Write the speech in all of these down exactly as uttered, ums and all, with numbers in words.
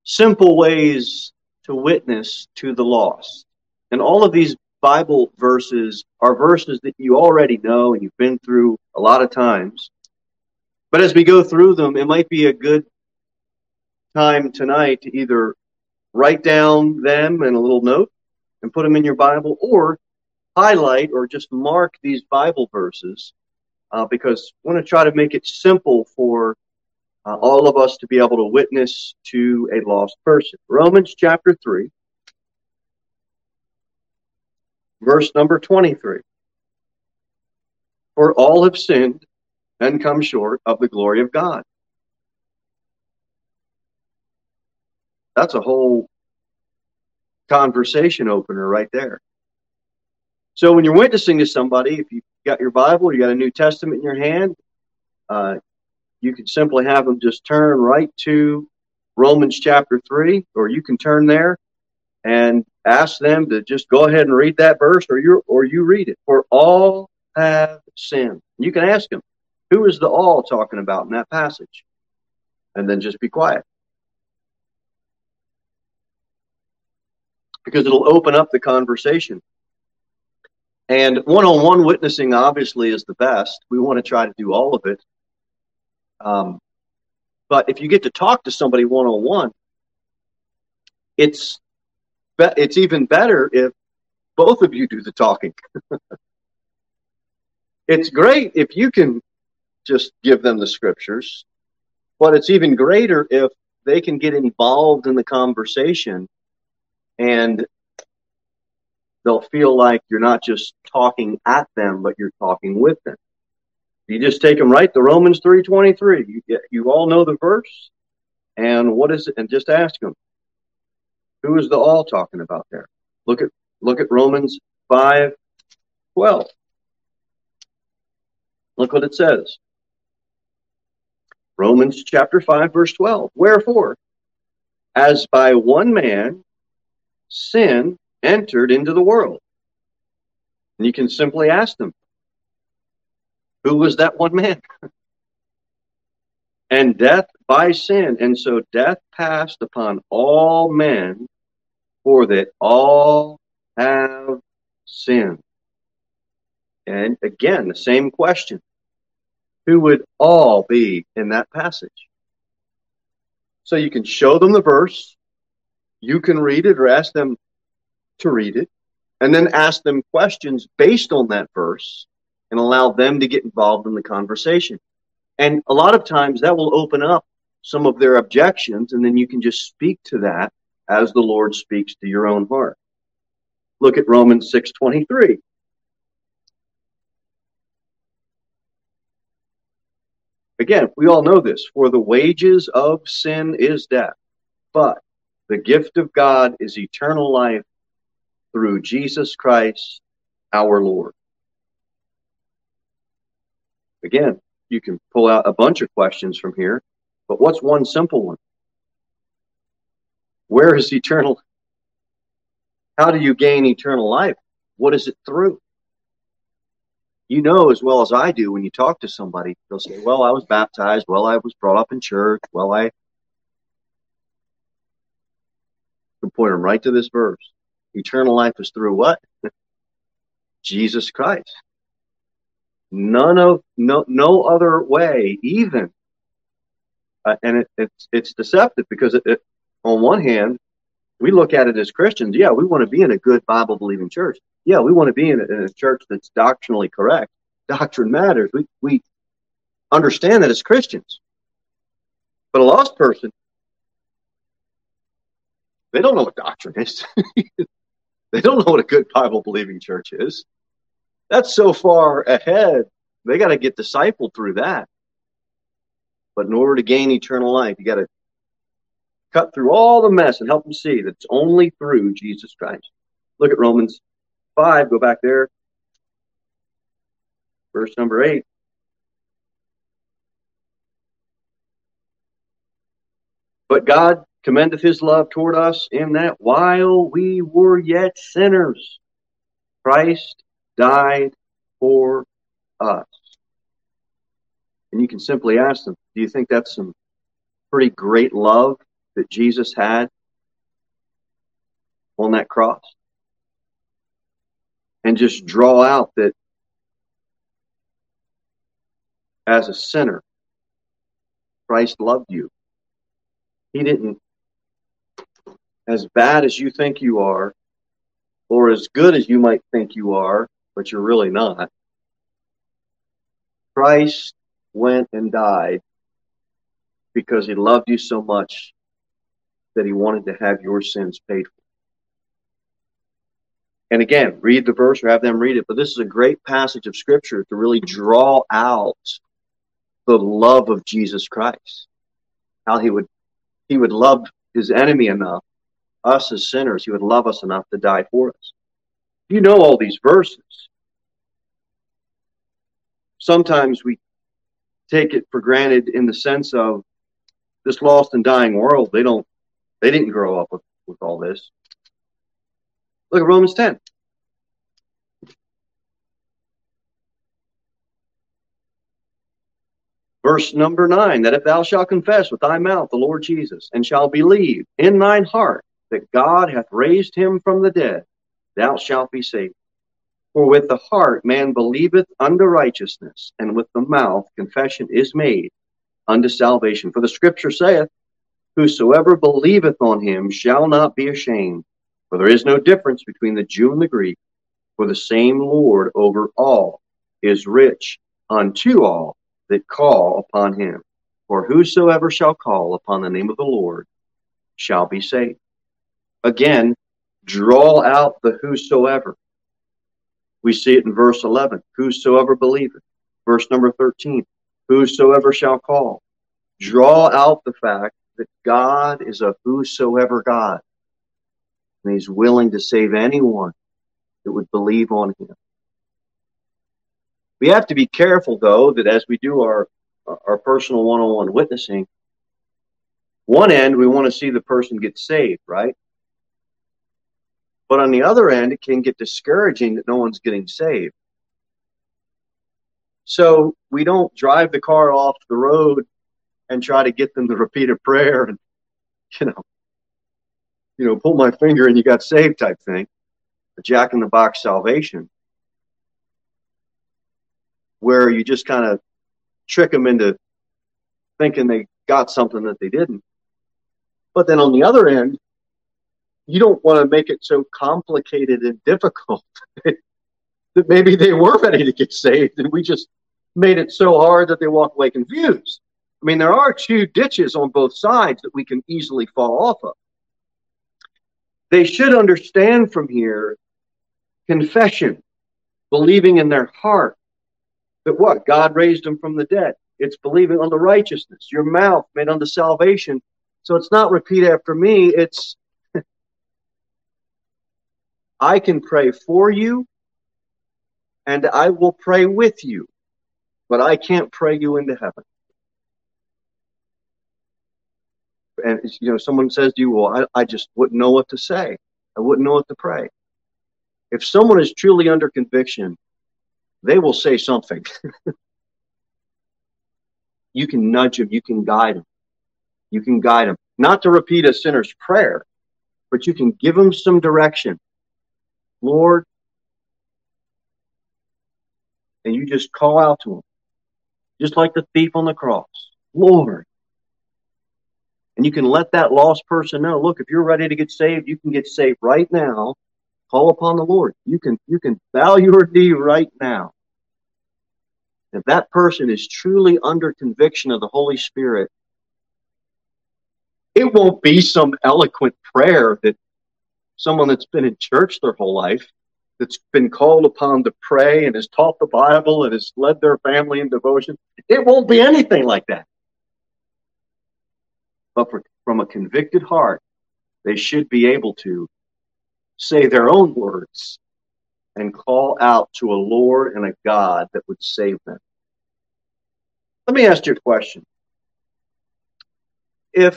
simple ways to witness to the lost. And all of these Bible verses are verses that you already know and you've been through a lot of times. But as we go through them, it might be a good time tonight to either write down them in a little note and put them in your Bible, or highlight or just mark these Bible verses, uh, because I want to try to make it simple for uh, all of us to be able to witness to a lost person. Romans chapter three, verse number twenty-three. For all have sinned and come short of the glory of God. That's a whole conversation opener right there. So when you're witnessing to somebody, if you've got your Bible, you got a New Testament in your hand, uh, you can simply have them just turn right to Romans chapter three, or you can turn there and ask them to just go ahead and read that verse, or you or you read it. For all have sinned. You can ask them, who is the all talking about in that passage? And then just be quiet. Because it'll open up the conversation. And one-on-one witnessing obviously is the best. We want to try to do all of it. Um, but if you get to talk to somebody one-on-one, it's be- it's even better if both of you do the talking. It's great if you can just give them the scriptures, but it's even greater if they can get involved in the conversation and they'll feel like you're not just talking at them, but you're talking with them. You just take them right to Romans three twenty-three. You, you all know the verse, and what is it? And just ask them, who is the all talking about there? Look at look at Romans five twelve. Look what it says. Romans chapter five, verse twelve. Wherefore, as by one man sin entered into the world. And you can simply ask them, who was that one man? And death by sin. And so death passed upon all men, for that all have sinned. And again, the same question. Who would all be in that passage? So you can show them the verse. You can read it or ask them to read it. And then ask them questions based on that verse and allow them to get involved in the conversation. And a lot of times that will open up some of their objections, and then you can just speak to that as the Lord speaks to your own heart. Look at Romans six twenty-three. Again, we all know this. For the wages of sin is death, but the gift of God is eternal life through Jesus Christ our Lord. Again, you can pull out a bunch of questions from here, but what's one simple one? Where is eternal? How do you gain eternal life? What is it through? You know as well as I do when you talk to somebody, they'll say, well, I was baptized. Well, I was brought up in church. Well, I can point them right to this verse. Eternal life is through what? Jesus Christ. None of, no, no other way, even. Uh, and it, it's, it's deceptive because it, it, on one hand, we look at it as Christians. Yeah, we want to be in a good Bible-believing church. Yeah, we want to be in a, in a church that's doctrinally correct. Doctrine matters. We, we understand that as Christians. But a lost person, they don't know what doctrine is. They don't know what a good Bible-believing church is. That's so far ahead. They got to get discipled through that. But in order to gain eternal life, you got to cut through all the mess and help them see that it's only through Jesus Christ. Look at Romans five. Go back there. Verse number eight. But God commendeth his love toward us in that while we were yet sinners, Christ died for us. And you can simply ask them, do you think that's some pretty great love that Jesus had on that cross and just draw out that as a sinner, Christ loved you. He didn't, as bad as you think you are, or as good as you might think you are, but you're really not. Christ went and died because he loved you so much that he wanted to have your sins paid for. And again, read the verse or have them read it, but this is a great passage of Scripture to really draw out the love of Jesus Christ. How he would he would love his enemy enough, us as sinners, he would love us enough to die for us. You know all these verses. Sometimes we take it for granted in the sense of this lost and dying world, they don't they didn't grow up with, with all this. Look at Romans ten. Verse number nine, that if thou shalt confess with thy mouth the Lord Jesus, and shalt believe in thine heart that God hath raised him from the dead, thou shalt be saved. For with the heart man believeth unto righteousness, and with the mouth confession is made unto salvation. For the Scripture saith, whosoever believeth on him shall not be ashamed. For there is no difference between the Jew and the Greek, for the same Lord over all is rich unto all that call upon him. For whosoever shall call upon the name of the Lord shall be saved. Again, draw out the whosoever. We see it in verse eleven. Whosoever believeth. Verse number thirteen. Whosoever shall call. Draw out the fact that God is a whosoever God. And he's willing to save anyone that would believe on him. We have to be careful, though, that as we do our, our personal one-on-one witnessing, one end, we want to see the person get saved, right? But on the other end, it can get discouraging that no one's getting saved. So we don't drive the car off the road and try to get them to repeat a prayer and, you know, you know, pull my finger and you got saved type thing. A jack-in-the-box salvation, where you just kind of trick them into thinking they got something that they didn't. But then on the other end, you don't want to make it so complicated and difficult that maybe they were ready to get saved and we just made it so hard that they walk away confused. I mean, there are two ditches on both sides that we can easily fall off of. They should understand from here confession, believing in their heart that what? God raised them from the dead. It's believing on the righteousness, your mouth made unto salvation. So it's not repeat after me. It's I can pray for you and I will pray with you, but I can't pray you into heaven. And, you know, someone says to you, well, I, I just wouldn't know what to say. I wouldn't know what to pray. If someone is truly under conviction, they will say something. You can nudge them. You can guide them. You can guide them. Not to repeat a sinner's prayer, but you can give them some direction. Lord, and you just call out to him. Just like the thief on the cross. Lord. And you can let that lost person know, look, if you're ready to get saved, you can get saved right now. Call upon the Lord. You can, you can bow your knee right now. If that person is truly under conviction of the Holy Spirit, it won't be some eloquent prayer that someone that's been in church their whole life, that's been called upon to pray and has taught the Bible and has led their family in devotion. It won't be anything like that. But for, from a convicted heart, they should be able to say their own words and call out to a Lord and a God that would save them. Let me ask you a question. If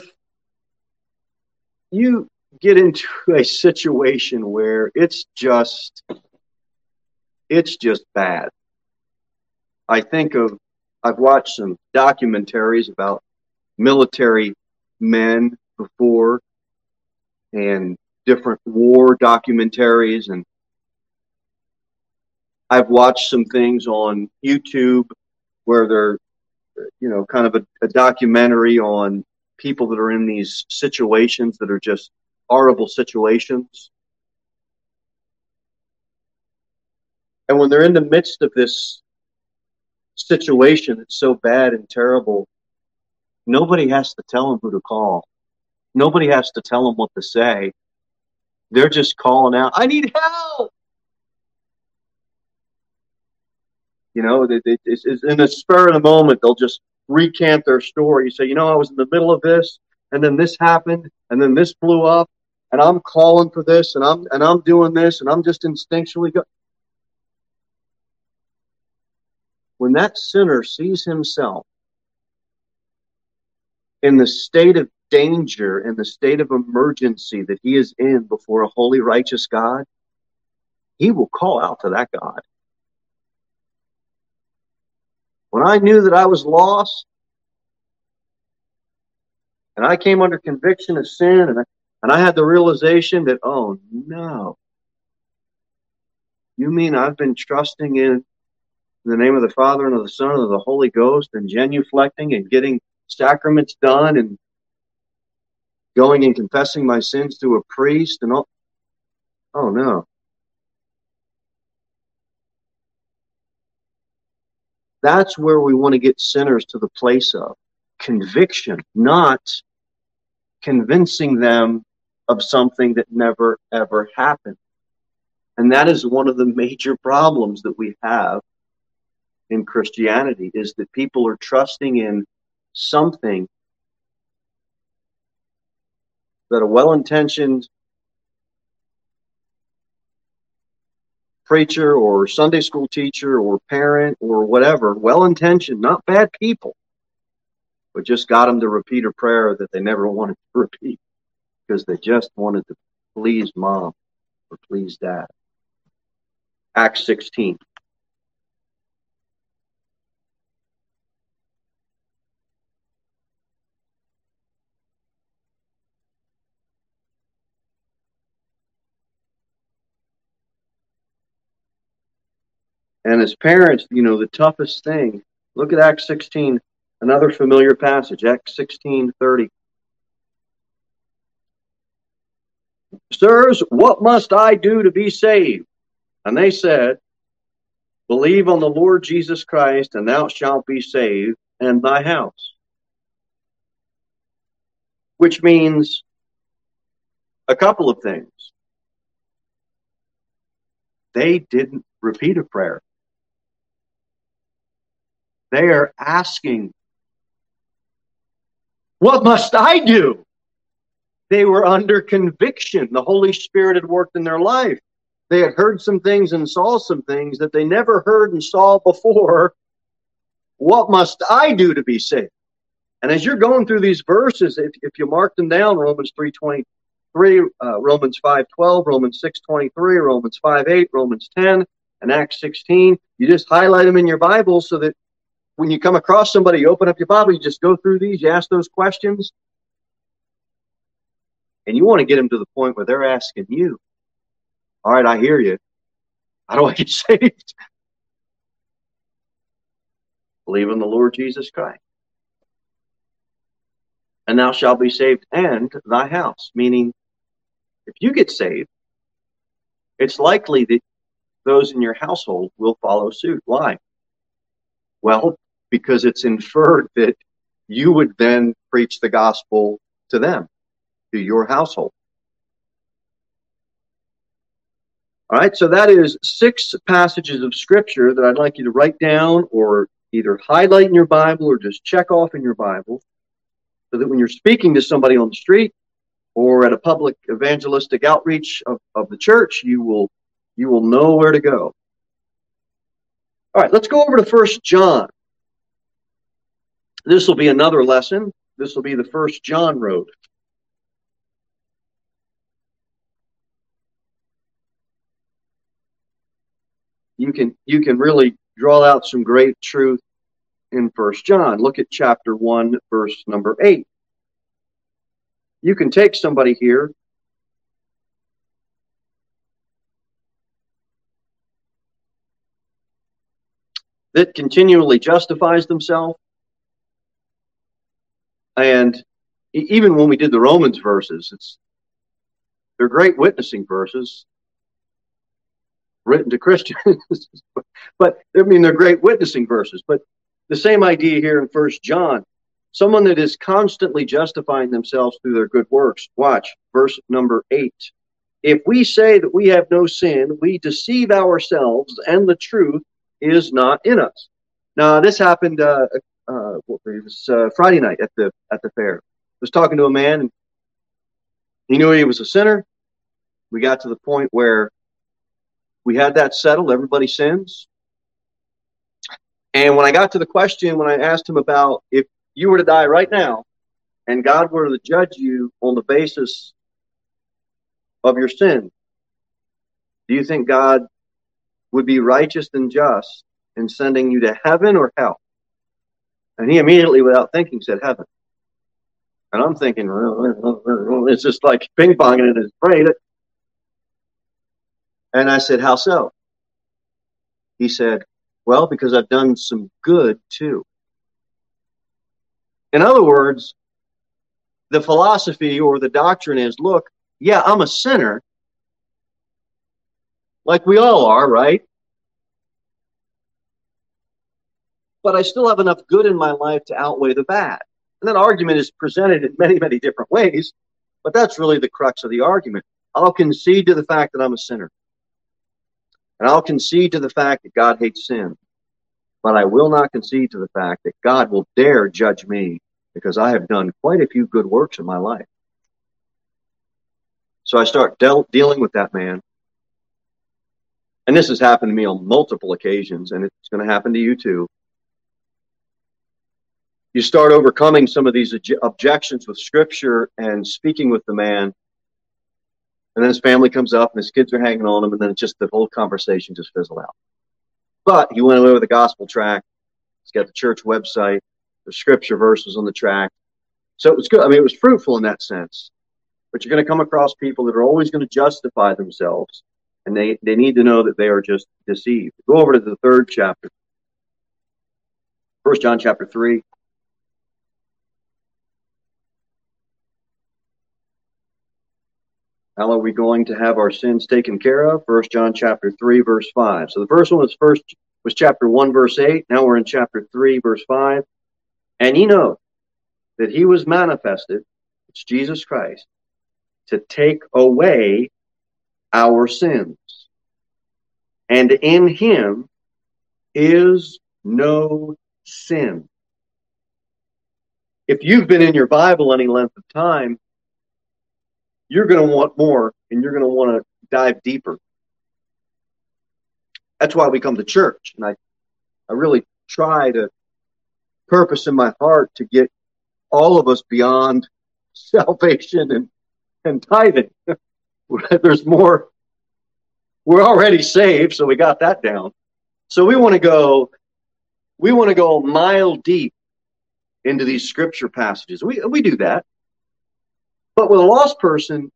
you get into a situation where it's just, it's just bad. I think of, I've watched some documentaries about military men before, and different war documentaries, and I've watched some things on YouTube where they're, you know, kind of a, a documentary on people that are in these situations that are just horrible situations. And when they're in the midst of this situation that's so bad and terrible, nobody has to tell them who to call. Nobody has to tell them what to say. They're just calling out, I need help! You know, it's in the spur of the moment, they'll just recant their story. You say, you know, I was in the middle of this, and then this happened, and then this blew up, and I'm calling for this, and I'm and I'm doing this, and I'm just instinctually going. When that sinner sees himself in the state of danger, in the state of emergency that he is in before a holy, righteous God, he will call out to that God. When I knew that I was lost, and I came under conviction of sin, and I, and I had the realization that, oh no, you mean I've been trusting in the name of the Father and of the Son and of the Holy Ghost and genuflecting and getting sacraments done and going and confessing my sins to a priest and all. Oh no. That's where we want to get sinners to the place of conviction, not convincing them of something that never, ever happened. And that is one of the major problems that we have in Christianity, is that people are trusting in something that a well-intentioned preacher or Sunday school teacher or parent or whatever, well-intentioned, not bad people, but just got them to repeat a prayer that they never wanted to repeat because they just wanted to please mom or please dad. Acts sixteen. And as parents, you know, the toughest thing, look at Acts sixteen, another familiar passage, Acts sixteen thirty. Sirs, what must I do to be saved? And they said, believe on the Lord Jesus Christ, and thou shalt be saved, and thy house. Which means a couple of things. They didn't repeat a prayer. They are asking, what must I do? They were under conviction. The Holy Spirit had worked in their life. They had heard some things and saw some things that they never heard and saw before. What must I do to be saved? And as you're going through these verses, if, if you mark them down, Romans three twenty-three, uh, Romans five twelve, Romans six twenty-three, Romans five eight, Romans ten, and Acts sixteen, you just highlight them in your Bible so that when you come across somebody, you open up your Bible, you just go through these, you ask those questions, and you want to get them to the point where they're asking you, all right, I hear you. How do I get saved? Believe in the Lord Jesus Christ, and thou shalt be saved and thy house. Meaning, if you get saved, it's likely that those in your household will follow suit. Why? Well, because it's inferred that you would then preach the gospel to them, to your household. All right, so that is six passages of Scripture that I'd like you to write down or either highlight in your Bible or just check off in your Bible so that when you're speaking to somebody on the street or at a public evangelistic outreach of, of the church, you will, you will know where to go. All right, let's go over to First John. This will be another lesson. This will be the First John road. You can you can really draw out some great truth in First John. Look at chapter one, verse number eight. You can take somebody here that continually justifies themselves. And even when we did the Romans verses, it's they're great witnessing verses written to Christians. But I mean, they're great witnessing verses. But the same idea here in First John, someone that is constantly justifying themselves through their good works. Watch verse number eight. If we say that we have no sin, we deceive ourselves, and the truth is not in us. Now, this happened. Uh, uh, it was uh, Friday night at the at the fair. I was talking to a man, and he knew he was a sinner. We got to the point where we had that settled. Everybody sins. And when I got to the question, when I asked him about if you were to die right now, and God were to judge you on the basis of your sin, do you think God would be righteous and just in sending you to heaven or hell? And he immediately, without thinking, said heaven. And I'm thinking, it's just like ping-ponging in his brain. And I said, how so? He said, well, because I've done some good too. In other words, the philosophy or the doctrine is, look, yeah, I'm a sinner, like we all are, right? But I still have enough good in my life to outweigh the bad. And that argument is presented in many, many different ways, but that's really the crux of the argument. I'll concede to the fact that I'm a sinner. And I'll concede to the fact that God hates sin. But I will not concede to the fact that God will dare judge me because I have done quite a few good works in my life. So I start de- dealing with that man. And this has happened to me on multiple occasions, and it's going to happen to you too. You start overcoming some of these obje- objections with Scripture and speaking with the man. And then his family comes up and his kids are hanging on him, and then it's just the whole conversation just fizzled out. But he went away with a gospel tract. He's got the church website. There's scripture verses on the tract. So it was good. I mean, it was fruitful in that sense. But you're going to come across people that are always going to justify themselves, and they, they need to know that they are just deceived. Go over to the third chapter. First John chapter three. How are we going to have our sins taken care of? First John chapter three, verse five. So the first one was first was chapter one, verse eight. Now we're in chapter three, verse five. And ye know that he was manifested, it's Jesus Christ, to take away our sins. And in him is no sin. If you've been in your Bible any length of time, you're going to want more, and you're going to want to dive deeper. That's why we come to church. And I, I really try to purpose in my heart to get all of us beyond salvation and, and tithing. There's more. We're already saved, so we got that down. So we want to go, we want to go a mile deep into these scripture passages. We we do that. But with a lost person,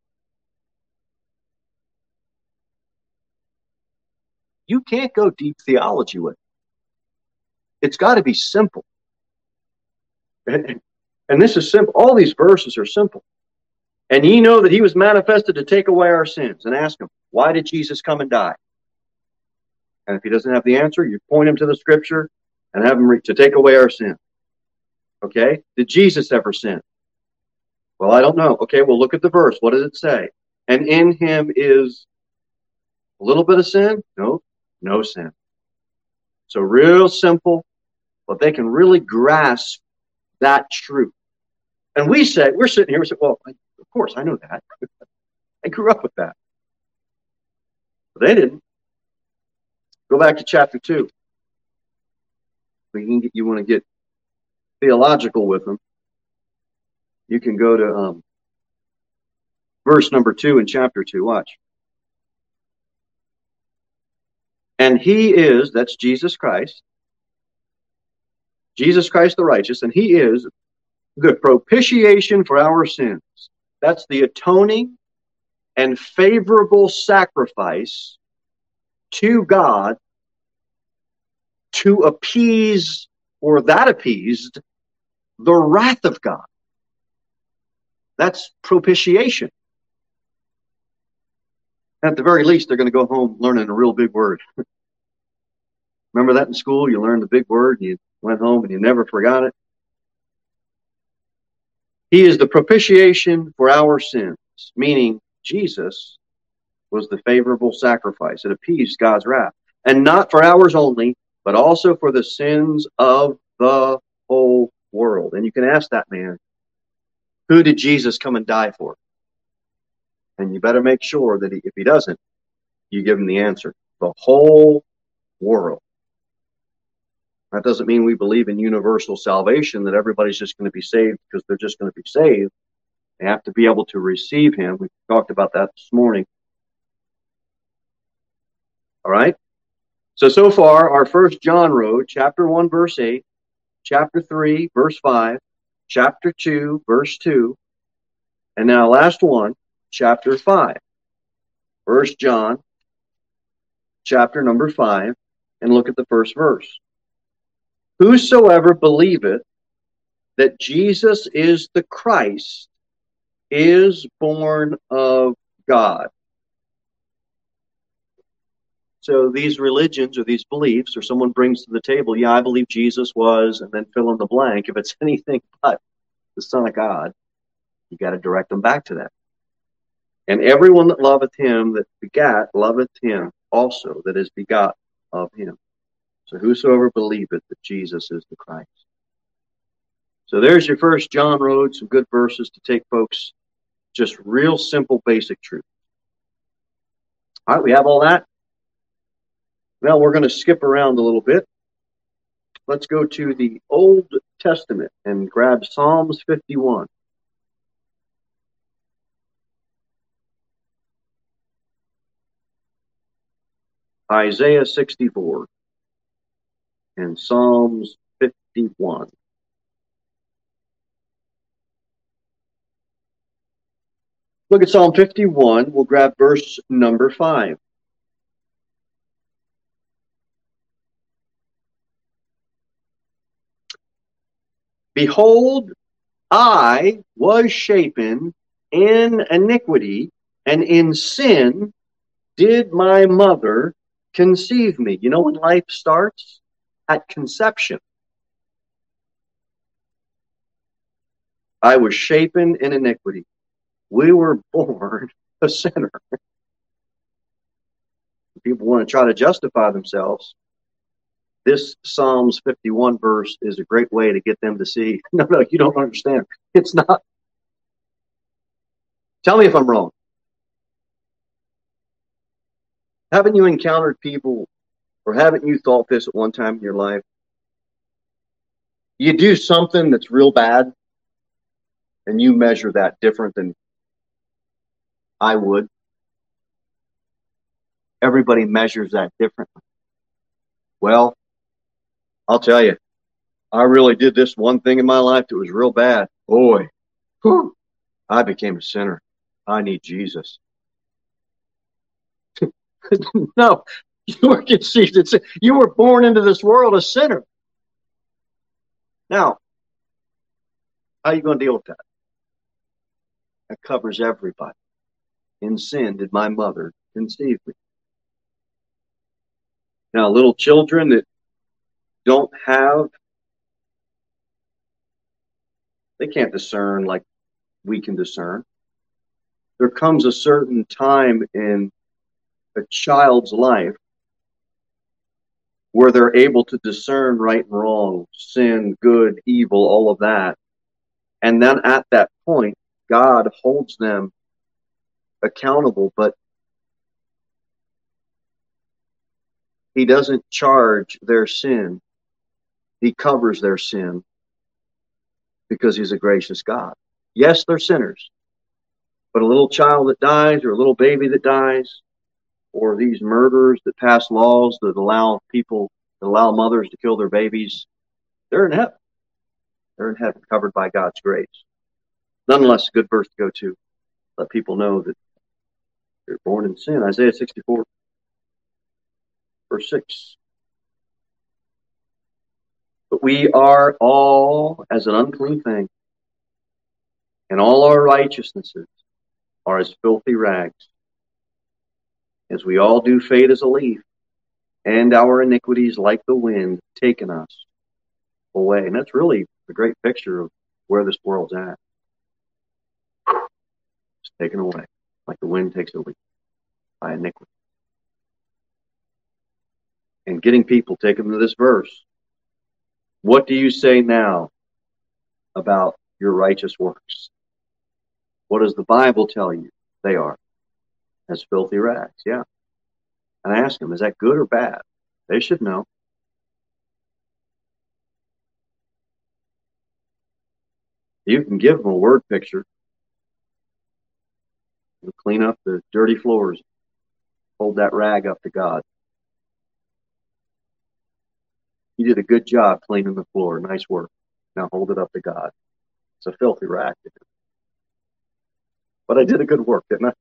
you can't go deep theology with it. It's got to be simple. And, and this is simple. All these verses are simple. And ye know that he was manifested to take away our sins. And ask him, why did Jesus come and die? And if he doesn't have the answer, you point him to the scripture and have him re- to take away our sin. Okay? Did Jesus ever sin? Well, I don't know. Okay, well, look at the verse. What does it say? And in him is a little bit of sin? No, no sin. So real simple, but they can really grasp that truth. And we say, we're sitting here, we say, well, of course, I know that. I grew up with that. But they didn't. Go back to chapter two. We can get, you want to get theological with them. You can go to um, verse number two in chapter two. Watch. And he is, that's Jesus Christ, Jesus Christ the righteous, and he is the propitiation for our sins. That's the atoning and favorable sacrifice to God to appease, or that appeased, the wrath of God. That's propitiation. At the very least, they're going to go home learning a real big word. Remember that in school? You learned the big word, and you went home and you never forgot it. He is the propitiation for our sins, meaning Jesus was the favorable sacrifice. It appeased God's wrath. And not for ours only, but also for the sins of the whole world. And you can ask that man, who did Jesus come and die for? And you better make sure that he, if he doesn't, you give him the answer. The whole world. That doesn't mean we believe in universal salvation, that everybody's just going to be saved because they're just going to be saved. They have to be able to receive him. We talked about that this morning. All right? So, so far, our first John road, chapter one, verse eight, chapter three, verse five, chapter two, verse two, and now last one, chapter five. First John, chapter number five, and look at the first verse. Whosoever believeth that Jesus is the Christ is born of God. So these religions or these beliefs, or someone brings to the table, yeah, I believe Jesus was, and then fill in the blank. If it's anything but the Son of God, you got to direct them back to that. And everyone that loveth him that begat loveth him also that is begot of him. So whosoever believeth that Jesus is the Christ. So there's your first John road, some good verses to take, folks. Just real simple, basic truth. All right, we have all that. Now we're going to skip around a little bit. Let's go to the Old Testament and grab Psalms fifty-one. Isaiah sixty-four. And Psalms fifty-one. Look at Psalm fifty-one. We'll grab verse number five. Behold, I was shapen in iniquity, and in sin did my mother conceive me. You know when life starts? At conception. I was shapen in iniquity. We were born a sinner. People want to try to justify themselves. This Psalms fifty-one verse is a great way to get them to see, no, no, you don't understand. It's not. Tell me if I'm wrong. Haven't you encountered people, or haven't you thought this at one time in your life? You do something that's real bad, and you measure that different than I would. Everybody measures that differently. Well, I'll tell you, I really did this one thing in my life that was real bad. Boy, whew, I became a sinner. I need Jesus. No, you were conceived in sin. You were born into this world a sinner. Now, how are you going to deal with that? That covers everybody. In sin did my mother conceive me. Now, little children that don't have, they can't discern like we can discern. There comes a certain time in a child's life where they're able to discern right and wrong, sin, good, evil, all of that. And then at that point, God holds them accountable, but he doesn't charge their sin. He covers their sin because he's a gracious God. Yes, they're sinners, but a little child that dies, or a little baby that dies, or these murderers that pass laws that allow people, that allow mothers to kill their babies, they're in heaven. They're in heaven, covered by God's grace. Nonetheless, a good verse to go to. let people know that they're born in sin. Isaiah sixty-four, verse six. But we are all as an unclean thing, and all our righteousnesses are as filthy rags. As we all do fade as a leaf, and our iniquities like the wind taken us away. And that's really a great picture of where this world's at. It's taken away, like the wind takes a leaf, by iniquity. And getting people, take them to this verse. What do you say now about your righteous works? What does the Bible tell you they are? As filthy rags, yeah. And I ask them, is that good or bad? They should know. You can give them a word picture. You'll clean up the dirty floors. Hold that rag up to God. You did a good job cleaning the floor. Nice work. Now hold it up to God. It's a filthy rag. But I did a good work, didn't I?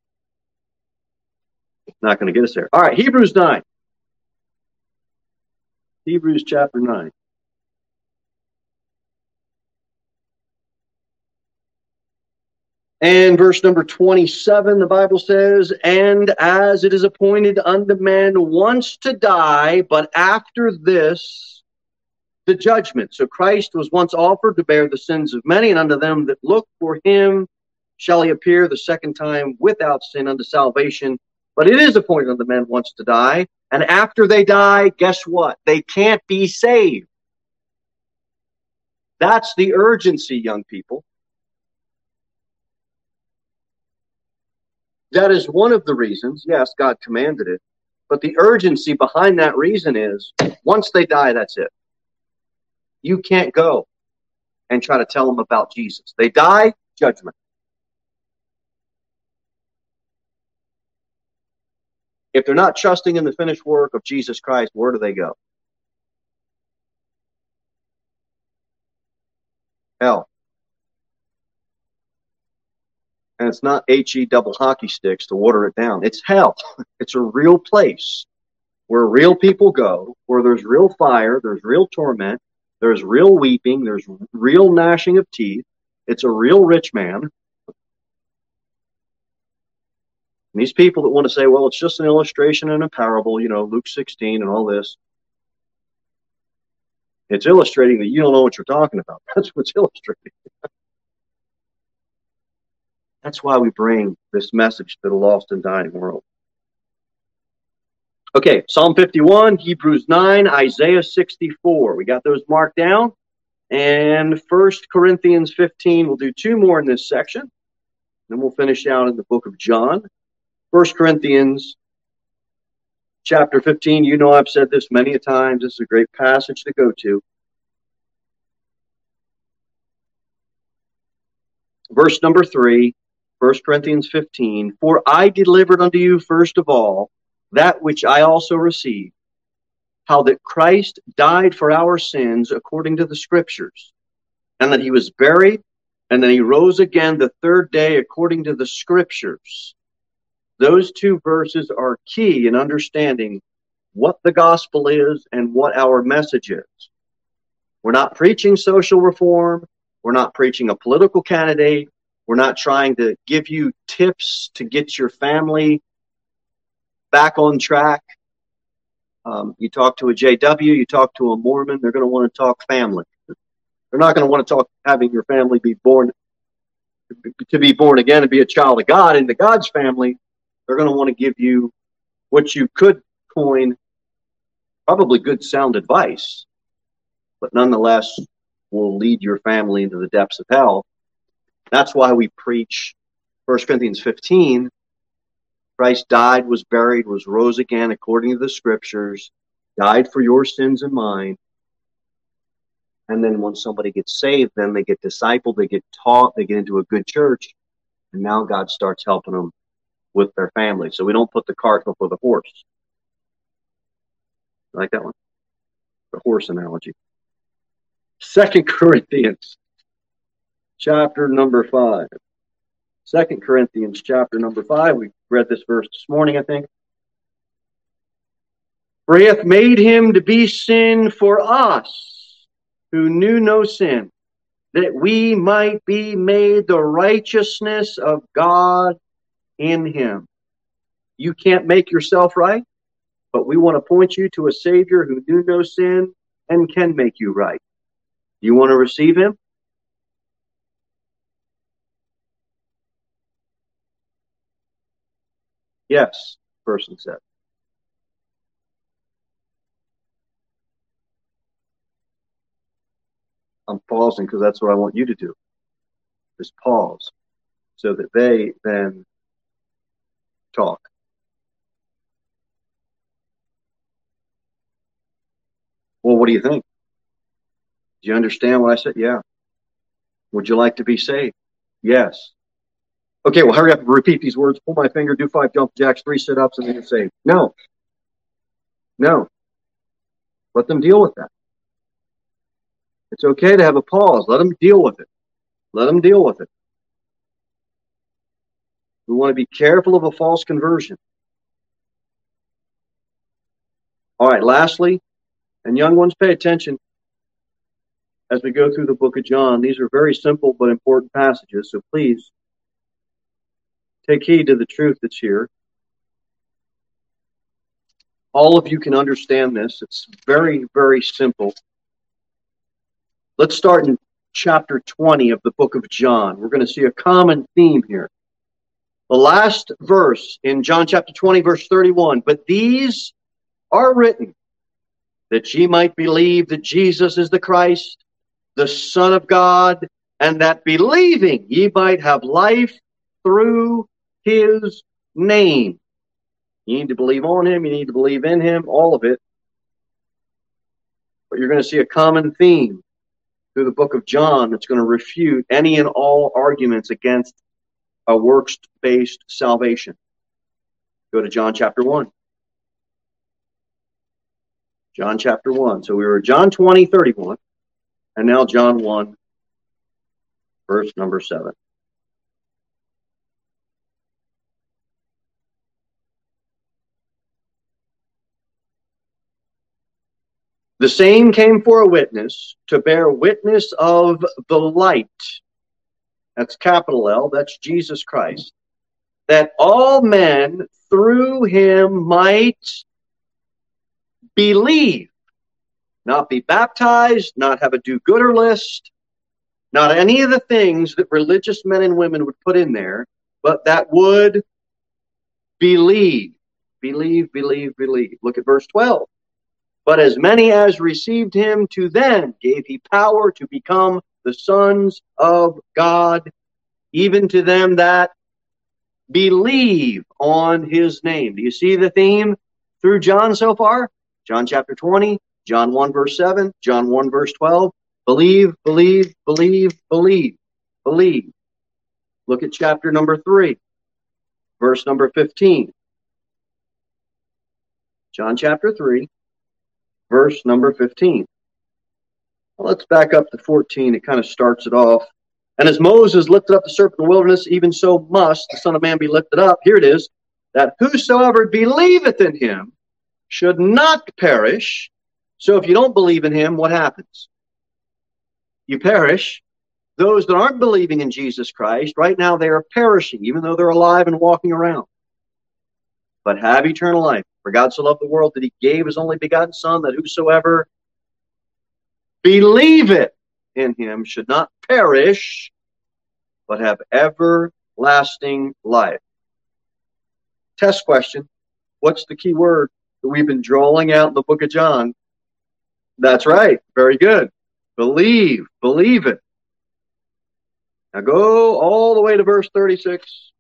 Not going to get us there. All right, Hebrews nine. Hebrews chapter nine. And verse number twenty-seven, the Bible says, and as it is appointed unto men once to die, but after this, the judgment. So Christ was once offered to bear the sins of many, and unto them that look for him shall he appear the second time without sin unto salvation. But it is appointed unto men once to die, and after they die, guess what? They can't be saved. That's the urgency, young people. That is one of the reasons. Yes, God commanded it. But the urgency behind that reason is, once they die, that's it. You can't go and try to tell them about Jesus. They die, judgment. If they're not trusting in the finished work of Jesus Christ, where do they go? Hell. And it's not H E double hockey sticks to water it down. It's hell. It's a real place where real people go, where there's real fire, there's real torment, there's real weeping, there's real gnashing of teeth. It's a real rich man. And these people that want to say, well, it's just an illustration and a parable, you know, Luke sixteen and all this. It's illustrating that you don't know what you're talking about. That's what's illustrating. That's why we bring this message to the lost and dying world. Okay, Psalm fifty-one, Hebrews nine, Isaiah sixty-four. We got those marked down. And First Corinthians fifteen. We'll do two more in this section. Then we'll finish out in the book of John. First Corinthians chapter fifteen. You know I've said this many a times. This is a great passage to go to. Verse number three. First Corinthians fifteen, for I delivered unto you first of all that which I also received, how that Christ died for our sins according to the Scriptures, and that he was buried, and then he rose again the third day according to the Scriptures. Those two verses are key in understanding what the gospel is and what our message is. We're not preaching social reform. We're not preaching a political candidate. We're not trying to give you tips to get your family back on track. Um, you talk to a J W, you talk to a Mormon, they're going to want to talk family. They're not going to want to talk having your family be born, to be born again and be a child of God into God's family. They're going to want to give you what you could coin probably good sound advice, but nonetheless will lead your family into the depths of hell. That's why we preach First Corinthians fifteen. Christ died, was buried, was rose again according to the Scriptures, died for your sins and mine. And then when somebody gets saved, then they get discipled, they get taught, they get into a good church, and now God starts helping them with their family. So we don't put the cart before the horse. I like that one? The horse analogy. Second Corinthians chapter number five. Second Corinthians chapter number five. We read this verse this morning, I think. For he hath made him to be sin for us, who knew no sin, that we might be made the righteousness of God in him. You can't make yourself right, but we want to point you to a Savior who knew no sin and can make you right. You want to receive him? Yes, the person said. I'm pausing because that's what I want you to do. Just pause so that they then talk. Well, what do you think? Do you understand what I said? Yeah. Would you like to be saved? Yes. Okay, well, hurry up and repeat these words. Pull my finger, do five jump jacks, three sit-ups, and then you're saved. No. No. Let them deal with that. It's okay to have a pause. Let them deal with it. Let them deal with it. We want to be careful of a false conversion. All right, lastly, and young ones, pay attention as we go through the book of John. These are very simple but important passages, so please take heed to the truth that's here. All of you can understand this. It's very, very simple. Let's start in chapter twenty of the book of John. We're going to see a common theme here. The last verse in John chapter twenty, verse thirty-one. But these are written that ye might believe that Jesus is the Christ, the Son of God, and that believing ye might have life through his name. You need to believe on him. You need to believe in him, all of it. But you're going to see a common theme through the book of John that's going to refute any and all arguments against a works-based salvation. Go to John chapter one. John chapter one. So we were John twenty, thirty-one, and now John one, verse number seven. The same came for a witness, to bear witness of the light. That's capital L, that's Jesus Christ. That all men through him might believe. Not be baptized, not have a do-gooder list, not any of the things that religious men and women would put in there, but that would believe. Believe, believe, believe. Look at verse twelve. But as many as received him, to them gave he power to become the sons of God, even to them that believe on his name. Do you see the theme through John so far? John chapter twenty, John one verse seven, John one verse twelve. Believe, believe, believe, believe, believe. Look at chapter number three, verse number fifteen. John chapter three. Verse number fifteen. Well, let's back up to fourteen. It kind of starts it off. And as Moses lifted up the serpent in the wilderness, even so must the Son of Man be lifted up. Here it is. That whosoever believeth in him should not perish. So if you don't believe in him, what happens? You perish. Those that aren't believing in Jesus Christ, right now they are perishing, even though they're alive and walking around. But have eternal life. For God so loved the world that he gave his only begotten Son, that whosoever believeth in him should not perish, but have everlasting life. Test question. What's the key word that we've been drawing out in the book of John? That's right. Very good. Believe. Believe it. Now go all the way to verse thirty-six.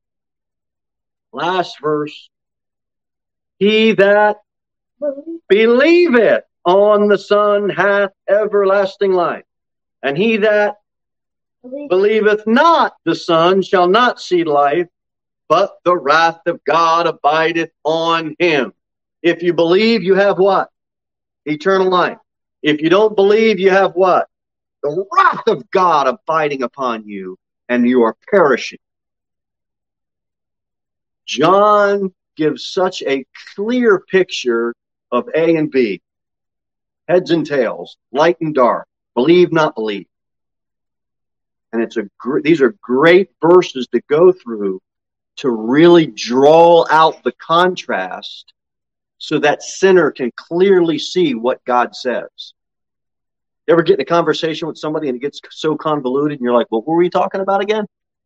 Last verse. He that believeth on the Son hath everlasting life. And he that believeth not the Son shall not see life, but the wrath of God abideth on him. If you believe, you have what? Eternal life. If you don't believe, you have what? The wrath of God abiding upon you, and you are perishing. John gives such a clear picture of A and B, heads and tails, light and dark, believe, not believe. And it's a gr- these are great verses to go through to really draw out the contrast so that sinner can clearly see what God says. You ever get in a conversation with somebody and it gets so convoluted and you're like, what were we talking about again?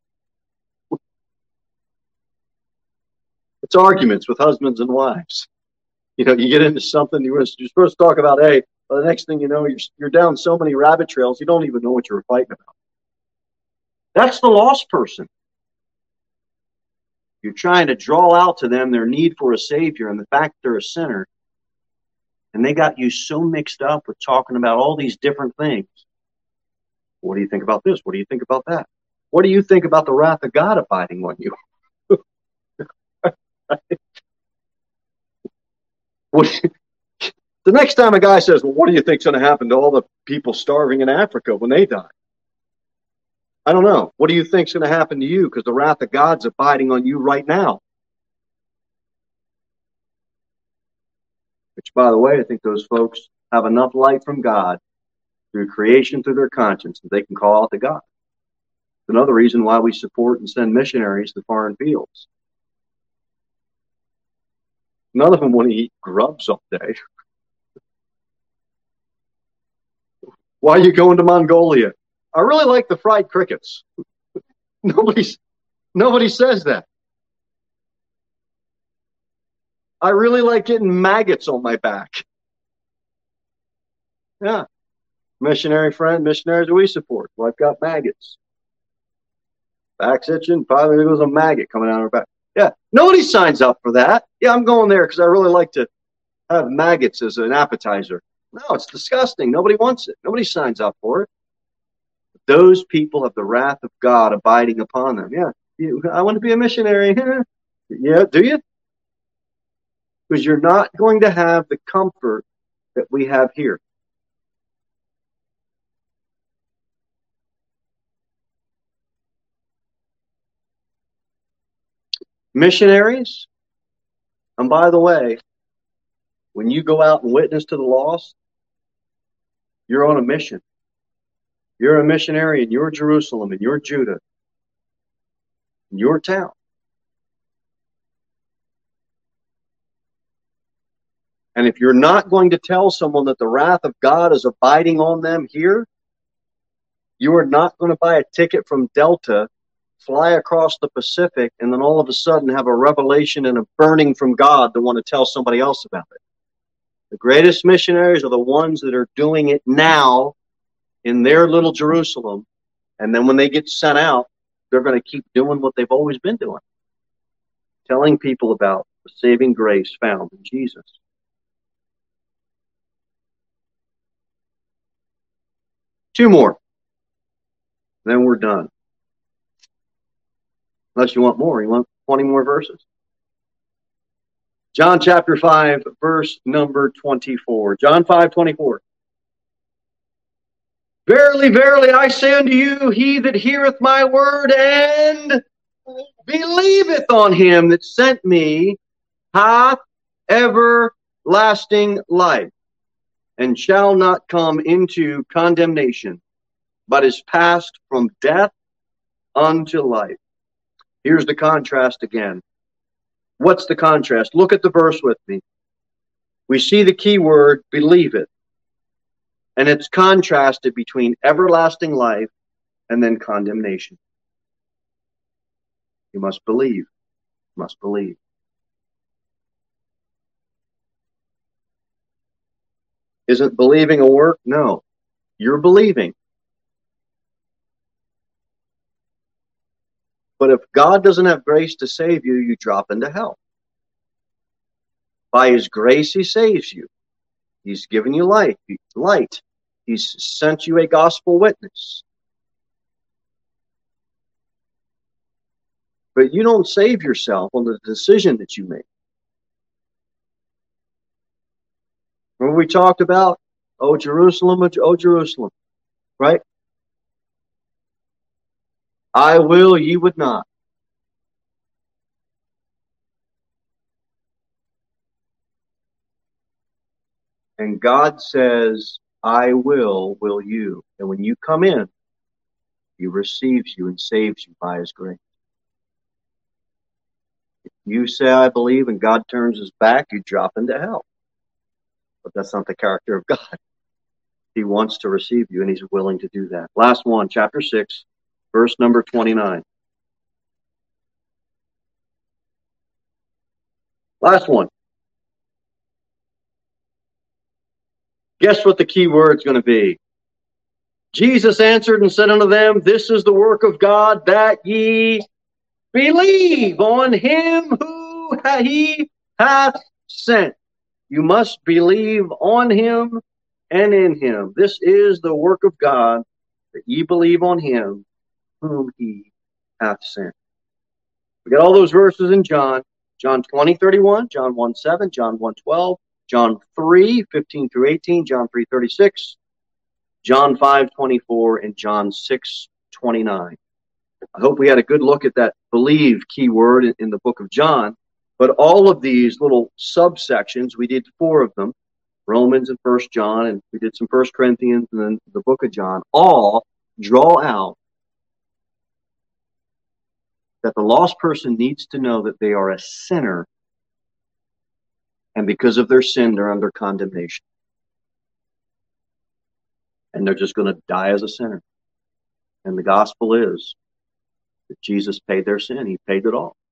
It's arguments with husbands and wives. You know, you get into something, you're supposed to talk about A, but the next thing you know, you're, you're down so many rabbit trails, you don't even know what you were fighting about. That's the lost person. You're trying to draw out to them their need for a Savior and the fact they're a sinner. And they got you so mixed up with talking about all these different things. What do you think about this? What do you think about that? What do you think about the wrath of God abiding on you? what, the next time a guy says, well, what do you think's going to happen to all the people starving in Africa when they die? I don't know. What do you think's going to happen to you? Because the wrath of God's abiding on you right now. Which, by the way, I think those folks have enough light from God through creation, through their conscience, that they can call out to God. It's another reason why we support and send missionaries to foreign fields. None of them want to eat grubs all day. Why are you going to Mongolia? I really like the fried crickets. Nobody's, nobody says that. I really like getting maggots on my back. Yeah. Missionary friend, missionaries we support. Well, I've got maggots. Back's itching, probably there goes a maggot coming out of her back. Yeah. Nobody signs up for that. Yeah, I'm going there because I really like to have maggots as an appetizer. No, it's disgusting. Nobody wants it. Nobody signs up for it. Those people have the wrath of God abiding upon them. Yeah, you, I want to be a missionary. Yeah, do you? Because you're not going to have the comfort that we have here. Missionaries, and by the way, when you go out and witness to the lost, you're on a mission. You're a missionary in your Jerusalem, in your Judah, in your town. And if you're not going to tell someone that the wrath of God is abiding on them here, you are not going to buy a ticket from Delta, fly across the Pacific, and then all of a sudden have a revelation and a burning from God to want to tell somebody else about it. The greatest missionaries are the ones that are doing it now in their little Jerusalem. And then when they get sent out, they're going to keep doing what they've always been doing. Telling people about the saving grace found in Jesus. Two more. Then we're done. Unless you want more. You want twenty more verses? John chapter five, verse number twenty-four. John five, twenty-four. Verily, verily, I say unto you, he that heareth my word and believeth on him that sent me hath everlasting life, and shall not come into condemnation, but is passed from death unto life. Here's the contrast again. What's the contrast? Look at the verse with me. We see the key word, believe it. And it's contrasted between everlasting life and then condemnation. You must believe. You must believe. Isn't believing a work? No. You're believing. But if God doesn't have grace to save you, you drop into hell. By his grace, he saves you. He's given you light. light. He's sent you a gospel witness. But you don't save yourself on the decision that you make. Remember we talked about, oh, Jerusalem, oh, Jerusalem, right? I will, ye would not. And God says, I will, will you. And when you come in, he receives you and saves you by his grace. If you say, I believe, and God turns his back, you drop into hell. But that's not the character of God. He wants to receive you, and he's willing to do that. Last one, chapter six, verse number twenty-nine. Last one. Guess what the key word's going to be? Jesus answered and said unto them, this is the work of God, that ye believe on him who he hath sent. You must believe on him and in him. This is the work of God, that ye believe on him whom he hath sent. We got all those verses in John. John twenty, thirty-one, John one, seven, John one, twelve, John three, fifteen through eighteen, John three, thirty-six, John five, twenty-four, and John six, twenty-nine. I hope we had a good look at that believe key word in, in the book of John. But all of these little subsections, we did four of them, Romans and First John, and we did some First Corinthians and then the book of John, all draw out that the lost person needs to know that they are a sinner, and because of their sin, they're under condemnation. And they're just going to die as a sinner. And the gospel is that Jesus paid their sin. He paid it all.